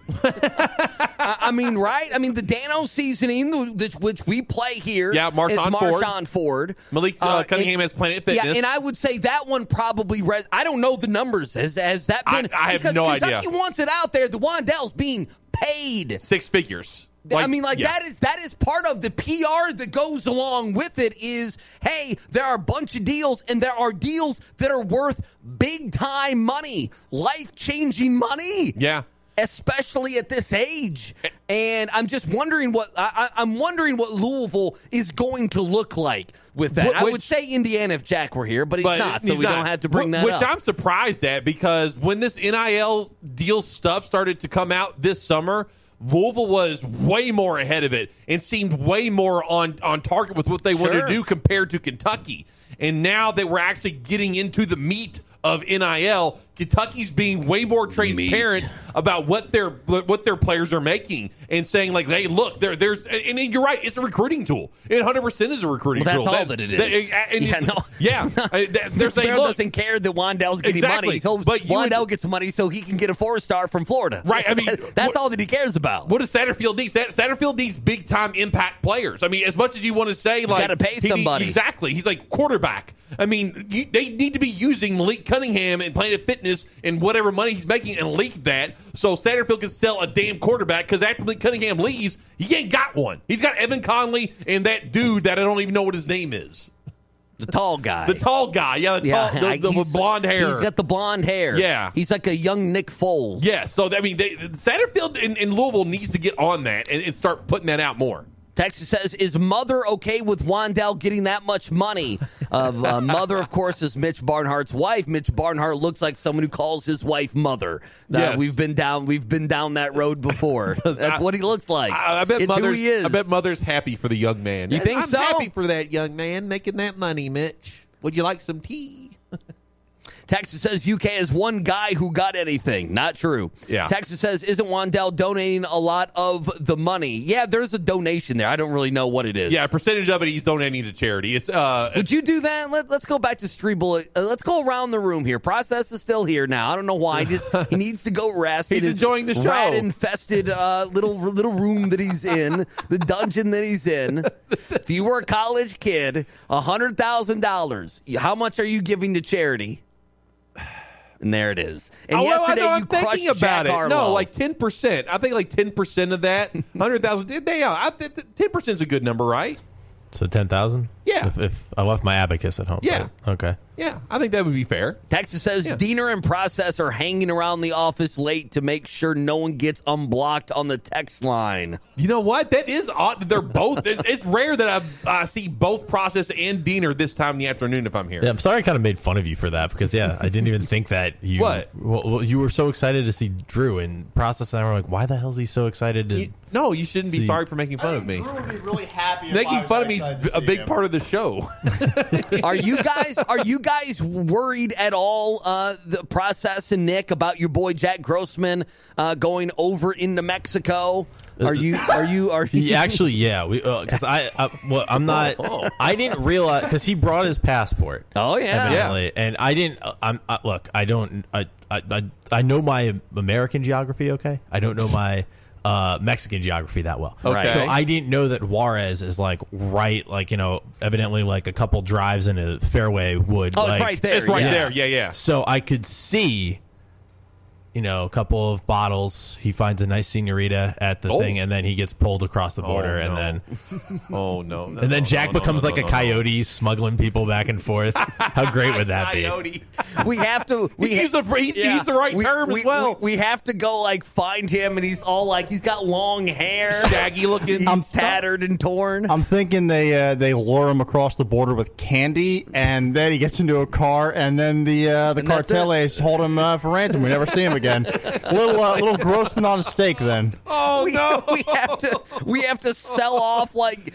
I mean, right? I mean, the Dano seasoning, which we play here, is Marshawn Ford. Malik Cunningham has Planet Fitness. Yeah, and I would say that one probably I don't know the numbers. Has that been? I have no idea. Because Kentucky wants it out there. The Wan'Dale's being paid. 6 figures. That is part of the PR that goes along with it is, hey, there are a bunch of deals, and there are deals that are worth big-time money, life-changing money. Yeah. Especially at this age. And I'm just wondering I'm wondering what Louisville is going to look like with that. I would say Indiana if Jack were here, but he's not, so we don't have to bring that up. Which I'm surprised at, because when this NIL deal stuff started to come out this summer, Louisville was way more ahead of it and seemed way more on target with what they wanted to do compared to Kentucky. And now that we're actually getting into the meat of NIL, Kentucky's being way more transparent about what their players are making and saying, like, hey, look, there's and you're right, it's a recruiting tool. It 100% is a recruiting tool. That's all that it is. They're saying, look, doesn't care that Wan'Dale's getting money. So Wan'Dale gets money so he can get a 4-star from Florida. Right. I mean, that's all that he cares about. What does Satterfield need? Satterfield needs big time impact players. I mean, as much as you want to say, like, got to pay somebody. Exactly. He's like quarterback. I mean, they need to be using Malik Cunningham and Planet Fitness and whatever money he's making and leak that so Satterfield can sell a damn quarterback, because after Malik Cunningham leaves, he ain't got one. He's got Evan Conley and that dude that I don't even know what his name is. The tall guy. The with blonde hair. He's got the blonde hair. Yeah. He's like a young Nick Foles. Yeah, so, I mean, Satterfield in Louisville needs to get on that and start putting that out more. Texas says, is Mother okay with Wan'Dale getting that much money? Mother, of course, is Mitch Barnhart's wife. Mitch Barnhart looks like someone who calls his wife Mother. Yes. We've been down that road before. That's what he looks like. I bet it's who he is. I bet Mother's happy for the young man. You think I'm so? happy for that young man making that money, Mitch. Would you like some tea? Texas says UK is one guy who got anything. Not true. Yeah. Texas says, isn't Wan'Dale donating a lot of the money? Yeah, there's a donation there. I don't really know what it is. Yeah, a percentage of it he's donating to charity. It's Would you do that? Let's go back to Strebel. Let's go around the room here. Process is still here now. I don't know why. He needs to go rest. He's enjoying the show. Rat-infested little room that he's in, the dungeon that he's in. If you were a college kid, $100,000, how much are you giving to charity? And there it is. And yesterday I'm you crushed thinking about Jack it. Harlow. No, like 10%. I think like 10% of that, 100,000. 10% is a good number, right? So 10,000? Yeah. If I left my abacus at home. Yeah. Right? Okay. Yeah, I think that would be fair. Texas says Diener and Process are hanging around the office late to make sure no one gets unblocked on the text line. You know what? That is odd. They're both. It's rare that I see both Process and Diener this time in the afternoon if I'm here. Yeah, I'm sorry I kind of made fun of you for that because, I didn't even think that you... What? Well, you were so excited to see Drew, and Process and I were like, why the hell is he so excited to... No, you shouldn't be sorry for making fun of me. Drew would be really happy. Making fun of me is a big part of the the show. Are you guys worried at all, the process and Nick, about your boy Jack Grossman going over into Mexico? Are you? Actually, yeah. Because I'm not. I didn't realize because he brought his passport. Oh yeah, evidently, and I didn't. Look, I don't. I know my American geography. Okay, I don't know my Mexican geography that well. Okay. So I didn't know that Juarez is like right, like, you know, evidently like a couple drives in a fairway would. Oh, like, it's right there. It's right there. Yeah. So I could see, you know, a couple of bottles. He finds a nice senorita at the thing, and then he gets pulled across the border, and then and then Jack becomes like a coyote smuggling people back and forth. How great would that be? We have to. He's the right term as well. We have to go like find him, and he's all like he's got long hair, shaggy looking. He's tattered and torn. I'm thinking they lure him across the border with candy, and then he gets into a car, and then the carteles hold him for ransom. We never see him again. Little Grossman on a stake then. We have to sell off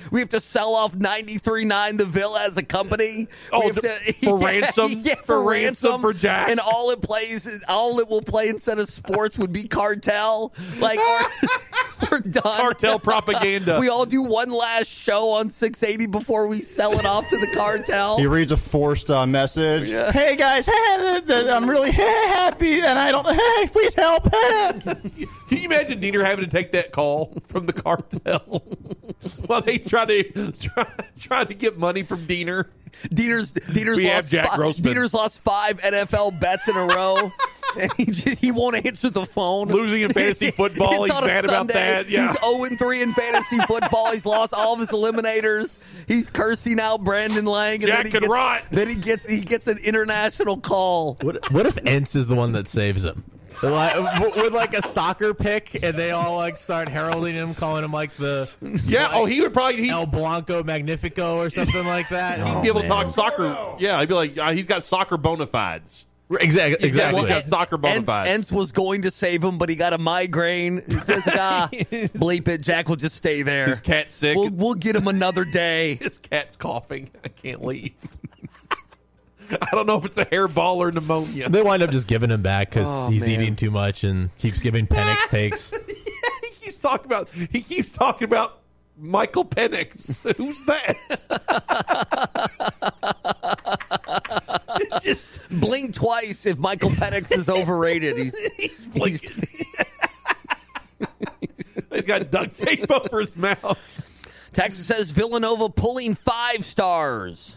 93.9 The Ville as a company. For ransom. Yeah, for ransom for Jack. And all it will play instead of sports would be cartel. Like we're done. Cartel propaganda. We all do one last show on 680 before we sell it off to the cartel. He reads a forced message. Yeah. Hey guys, I'm really happy, and I don't. Hey, please help. Can you imagine Diener having to take that call from the cartel while they try to get money from Diener? Diener's lost 5 NFL bets in a row. And he won't answer the phone. Losing in fantasy football, he's mad about that. Yeah. He's 0-3 in fantasy football. He's lost all of his eliminators. He's cursing out Brandon Lang. And Jack can rot. Then he gets an international call. What if Entz is the one that saves him? With like a soccer pick, and they all like start heralding him, calling him like the he would probably El Blanco Magnifico or something like that. He'd be able to talk soccer. Yeah, He'd be like he's got soccer bona fides. Exactly. He's got soccer bona fides. Entz was going to save him, but he got a migraine. He says, bleep it. Jack will just stay there. His cat's sick. We'll get him another day. His cat's coughing. I can't leave. I don't know if it's a hairball or pneumonia. They wind up just giving him back because he's eating too much and keeps giving Penix takes. He keeps talking about Michael Penix. Who's that? Just blink twice if Michael Penix is overrated. He's blinking. He's got duct tape over his mouth. Texas says Villanova pulling 5 stars.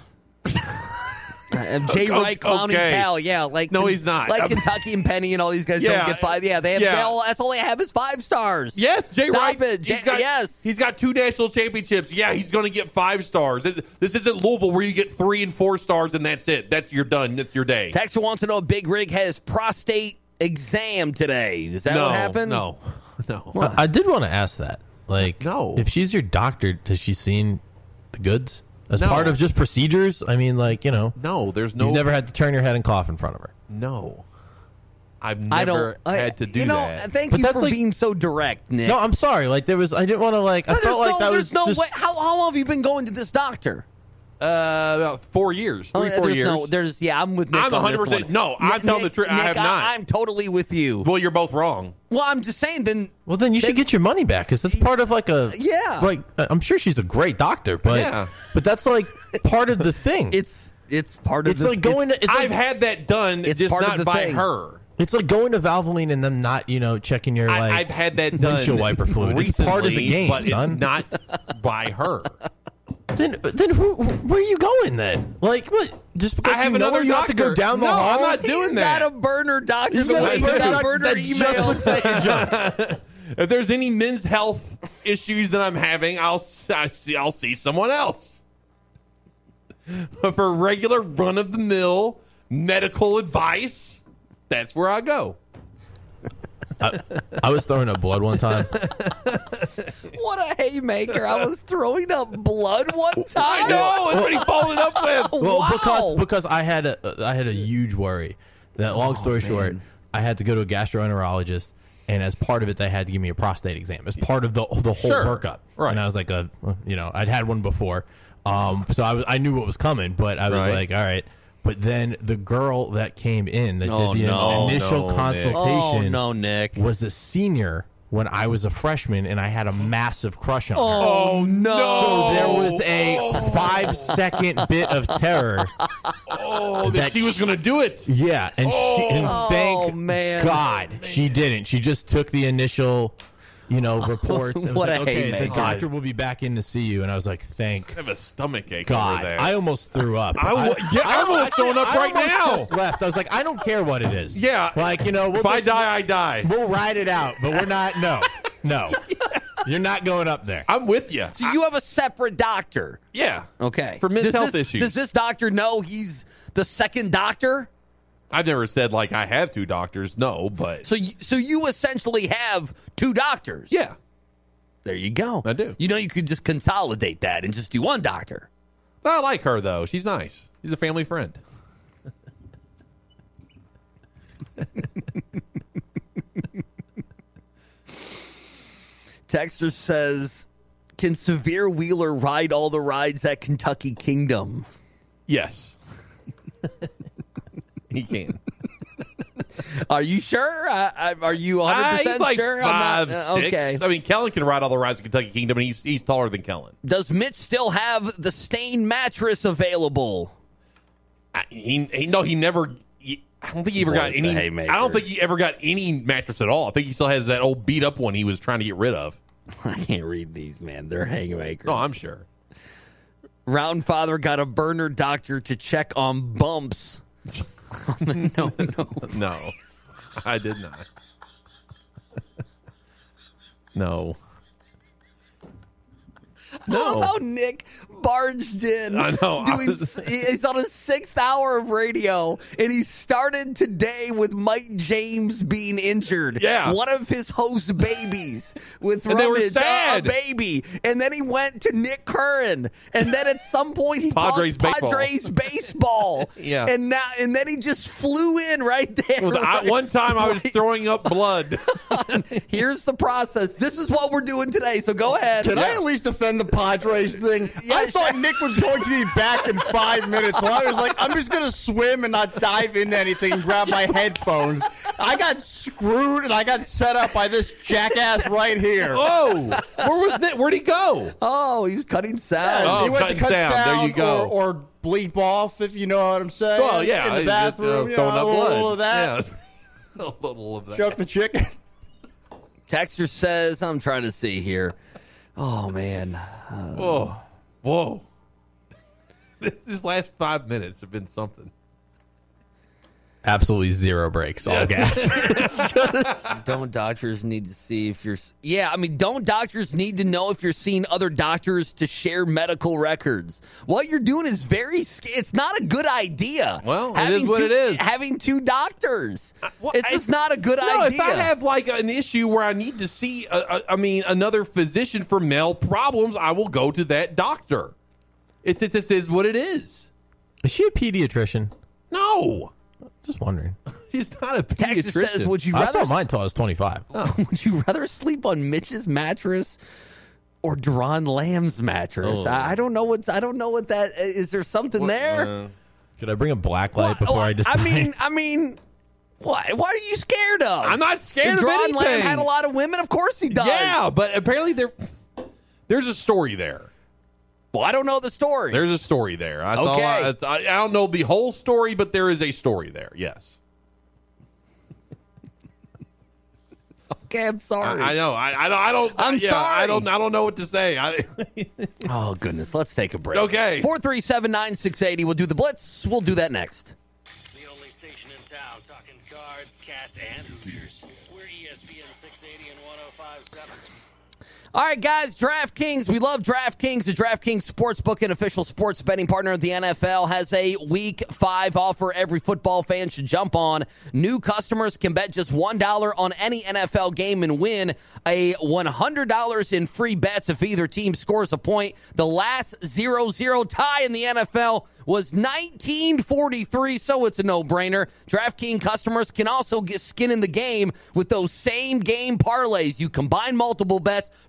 Jay Wright clowning Cal, no, he's not. Like Kentucky and Penny and all these guys don't get 5. Yeah, that's all they have is 5 stars. Yes, Jay Wright. Yes, he's got 2 national championships. Yeah, he's going to get 5 stars. This isn't Louisville where you get 3 and 4 stars and that's it. You're done. That's your day. Texas wants to know if Big Rig has prostate exam today. Is that what happened? No. Well, I did want to ask that. Like, if she's your doctor, has she seen the goods? As part of just procedures? I mean, like, you know. No, there's no. You've never had to turn your head and cough in front of her. No. I've never had to do that. Thank you for being so direct, Nick. No, I'm sorry. Like, I didn't want to, like, I felt like that was just. Way. How long have you been going to this doctor? About 4 years. 4 years. I'm with Nick. I'm 100%. No, I'm telling the truth. I have not. I'm totally with you. Well, you're both wrong. Well, I'm just saying then. Well, then you should get your money back because that's part of like a. Yeah. Like, I'm sure she's a great doctor, but that's like part of the thing. It's part of it's like going to. I've had that done, just not by her. It's like going to Valvoline and them not, checking your like. I've had that done. Windshield wiper fluid. It's part of the game, but son. It's not by her. Then where are you going then? Like what? Just because I have another you have to go down the hall? I'm not doing that. He's got a burner doctor. He's got a burner email. Just looks like a joke. If there's any men's health issues that I'm having, I'll see someone else. But for regular run of the mill medical advice, that's where I go. I was throwing up blood one time. What a haymaker. I was throwing up blood one time. I know. That's what he followed up with. Well, because I had a huge worry. That long story short, I had to go to a gastroenterologist, and as part of it, they had to give me a prostate exam as part of the whole workup. Right. And I was like, I'd had one before. So I knew what was coming, but I was like, all right. But then the girl that came in that did the initial consultation Nick. was a senior when I was a freshman, and I had a massive crush on her. Oh, no. So there was a 5-second bit of terror. That she was going to do it. Yeah, and thank God she didn't. She just took the initial, reports. And was like, okay, the doctor will be back in to see you. And I was like, thank I have a stomach ache God. over there. I almost threw up. I'm almost throwing up right now. Just left. I was like, I don't care what it is. Yeah. Like, if I die, I die. We'll ride it out, but we're not. No. You're not going up there. I'm with you. So you have a separate doctor. Yeah. Okay. For men's health issues. Does this doctor know he's the second doctor? I've never said I have 2 doctors. No, but so you essentially have 2 doctors. Yeah. There you go. I do. You could just consolidate that and just do 1 doctor. I like her though. She's nice. She's a family friend. Texter says, can Severe Wheeler ride all the rides at Kentucky Kingdom? Yes. He can. Are you sure? Are you 100% he's like sure? 5'6". Okay. I mean, Kellen can ride all the rides at Kentucky Kingdom, and he's taller than Kellen. Does Mitch still have the Stain mattress available? He never. I don't think he ever got any. I don't think he ever got any mattress at all. I think he still has that old beat up one he was trying to get rid of. I can't read these, man. They're haymakers. Oh, I'm sure. Round Father got a burner doctor to check on bumps. No, I did not. No. I love how Nick barged in. I know. He's on his 6th hour of radio, and he started today with Mike James being injured. Yeah. One of his host babies with and they were Rummage, sad. a baby. And then he went to Nick Curran. And then at some point he Padres talked Padres baseball. Yeah. And then he just flew in right there. One time I was throwing up blood. Here's the process. This is what we're doing today, so go ahead. Can I at least defend the Padres thing? I thought Nick was going to be back in 5 minutes. So I was like, I'm just going to swim and not dive into anything and grab my headphones. I got screwed and I got set up by this jackass right here. Oh, where was Nick? Where'd he go? Oh, he was cutting sound. Yeah, he went to cut sound. sound. There you go. Or bleep off, if you know what I'm saying. Well, yeah. In the bathroom, throwing up blood. A little of that. Yeah. A little of that. Choke the chicken. Texter says, I'm trying to see here. Oh, man. Whoa. This last 5 minutes have been something. Absolutely zero breaks, all gas. It's just, don't doctors need to see if you're... Yeah, I mean, don't doctors need to know if you're seeing other doctors to share medical records? What you're doing is it's not a good idea. Well, it is what it is. Having 2 doctors. It's just not a good idea. No, if I have an issue where I need to see, another physician for male problems, I will go to that doctor. This is what it is. Is she a pediatrician? No. Just wondering. He's not a pediatrician. Texas says, would you I rather... saw mine until I was 25. Would you rather sleep on Mitch's mattress or Deron Lamb's mattress? I don't know what that... Is there something there? Should I bring a black light before I decide? I mean... What? What are you scared of? I'm not scared of Deron anything. Lamb had a lot of women? Of course he does. Yeah, but apparently there's a story there. Well, I don't know the story. There's a story there. That's okay. I don't know the whole story, but there is a story there. Yes. Okay, I'm sorry. I know. I don't. I'm sorry. I don't know what to say. Oh goodness. Let's take a break. Okay. 437-9680. We'll do the Blitz. We'll do that next. The only station in town talking cards, cats, and Hoosiers. We're ESPN 680 and 105.7. All right, guys, DraftKings. We love DraftKings. The DraftKings Sportsbook and official sports betting partner of the NFL has a Week 5 offer every football fan should jump on. New customers can bet just $1 on any NFL game and win a $100 in free bets if either team scores a point. The last 0-0 tie in the NFL was 1943, so it's a no-brainer. DraftKings customers can also get skin in the game with those same game parlays. You combine multiple bets from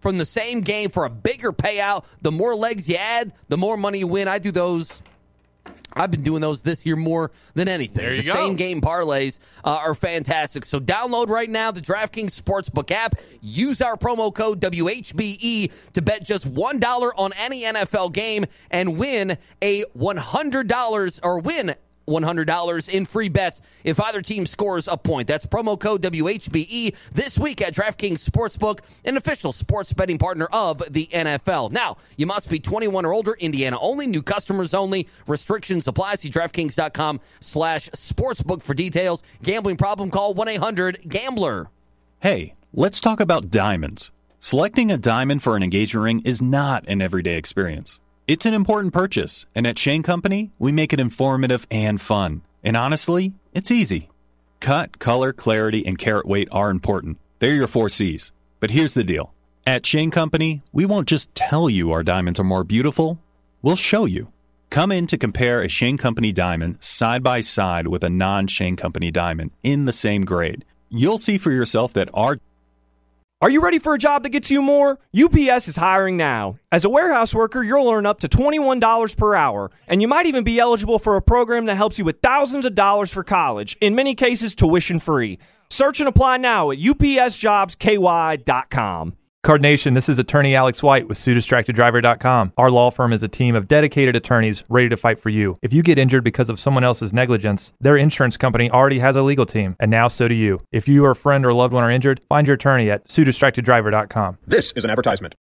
from the same game for a bigger payout. The more legs you add, the more money you win. I do those. I've been doing those this year more than anything. There you go. Same game parlays are fantastic. So download right now the DraftKings Sportsbook app. Use our promo code WHBE to bet just $1 on any NFL game and win a $100 or win $100 in free bets if either team scores a point. That's promo code WHBE this week at DraftKings Sportsbook, an official sports betting partner of the NFL. Now, you must be 21 or older, Indiana only, new customers only. Restrictions apply. See DraftKings.com/sportsbook for details. Gambling problem? Call 1-800-GAMBLER. Hey, let's talk about diamonds. Selecting a diamond for an engagement ring is not an everyday experience. It's an important purchase, and at Shane Company, we make it informative and fun. And honestly, it's easy. Cut, color, clarity, and carat weight are important. They're your 4 C's. But here's the deal. At Shane Company, we won't just tell you our diamonds are more beautiful, we'll show you. Come in to compare a Shane Company diamond side by side with a non-Shane Company diamond in the same grade. You'll see for yourself that our... Are you ready for a job that gets you more? UPS is hiring now. As a warehouse worker, you'll earn up to $21 per hour, and you might even be eligible for a program that helps you with thousands of dollars for college, in many cases tuition free. Search and apply now at upsjobsky.com. Card Nation, this is attorney Alex White with SueDistractedDriver.com. Our law firm is a team of dedicated attorneys ready to fight for you. If you get injured because of someone else's negligence, their insurance company already has a legal team, and now so do you. If you or a friend or loved one are injured, find your attorney at SueDistractedDriver.com. This is an advertisement.